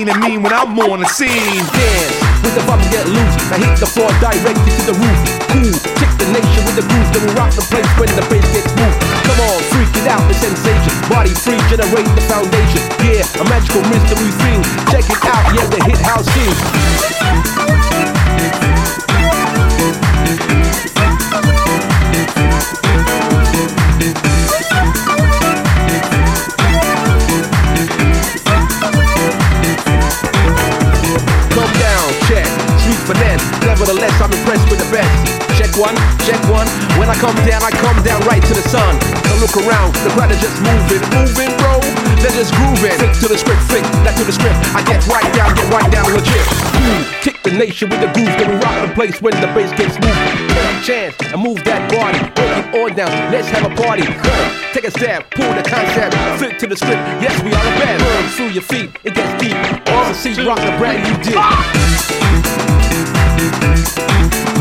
mean and mean when I'm on the scene. Dance with the vibe, get loose. Now hit the floor directly to the roof. Cool, kick the nation with the groove. Then we rock the place when the bass gets moved. Come on, freak it out, the sensation. Body free, generate the foundation. Yeah, a magical mystery thing. Check it out, yeah, the hit house scene. Finesse. Nevertheless, I'm impressed with the best. Check one, when I come down right to the sun. Now look around, the crowd is just moving, bro. They're just grooving. Flick to the script, flick that to the script. I get right down legit. Kick the nation with the groove, then we rock the place when the bass gets moved. Take a chance and move that body. Break it on down, let's have a party. Take a step, pull the concept, flick to the script. Yes, we are the best. Burn through your feet, it gets deep. All the seats rock a brand new deal.